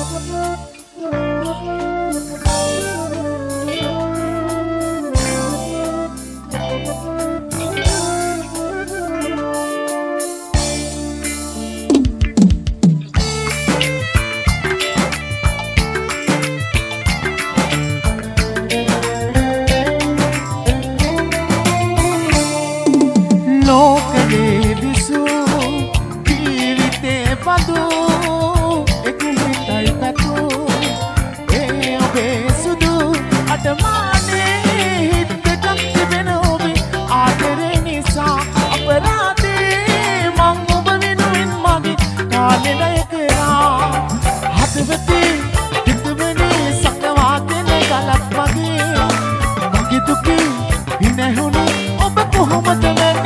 ලෝකයේ විසූ ජීවිතේ බඳු එකුමිතයි පැතු ඒ ඔබේ සුදු අටමානේ හිතටත් තිබෙන ඔබේ ආදරේ නිසා අපරාධේ මං ඔබ වෙනුවෙන් මගේ කාලේ ණය කරා හදවතේ හිතවනේ සංගවාගෙන ගලක් වගේ මගේ දුකේ ඉනහුනේ ඔබ කොහොමද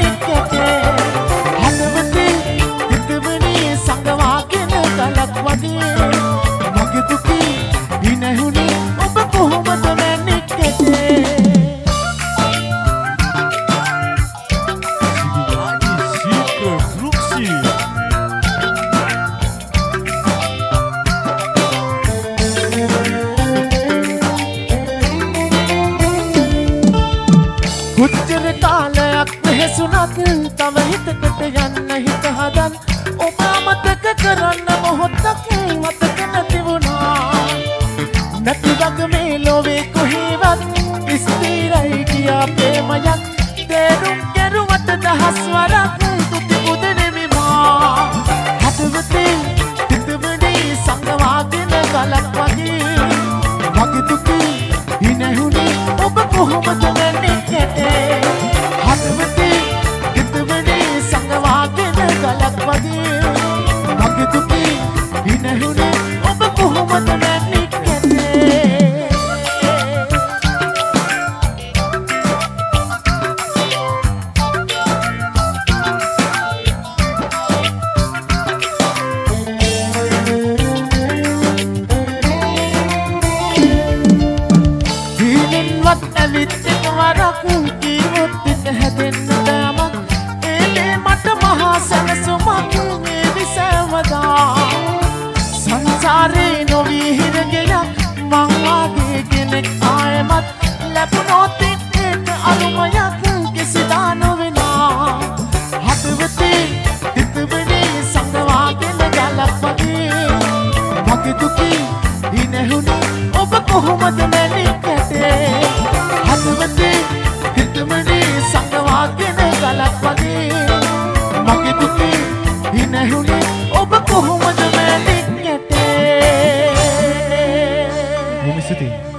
මගේ දුකේ ඉනහුනේ ඔබ කොහොමද මැනික් කැටේ කොච්චර කාලයක් වෙහසුණත් තව හිතකට යන්න හිත හදන් ඔබ අමතක කරන්න මොහොතක් මතක නැති වුණා නැති වගේ මේ ලෝවේ කොහෙවත් ස්ථිරයි කියා ප්‍රේමයක් තේරුම් කෙරුවට දහස් වරක් තුති පුදෙමි මා හදවතේ හිතවනේ සංගවාගෙන ගලක් වගේ මගේ දුකේ ඉනහුනේ ඔබ කොහොමද මැනික් කැටේ හදවතේ හිතවනේ සංගවාගෙන ගලක් වගේ මගේ දුකේ ඉනහුනේ ඔබ කොහොමද මැනික් කැටේ දීනෙන්වත් ඇවිත් එකවරක් කීවොත් පිට හැදෙන්න දෑමක් ඒනේ මට මහා සැනසුමක් මේ විසවදා සංසාරේ නොවී හිරගෙයක් මං වාගේ කෙනෙක් ආයෙමත් ලැබුණොත් ඒක අරුමයක් කිසිදා නොවෙනා හදවතේ හිතවනේ සංගවාගෙන ගලක් වගේ මගේ දුකේ ඉනහුනේ ඔබ කොහොමද මැනික් කැටේ හදවතේ හිතවනේ සංගවාගෙන ගලක් වගේ මගේ දුකේ ඉනහුනේ ඔබ කොහොමද මැනික් කැටේ Bumi City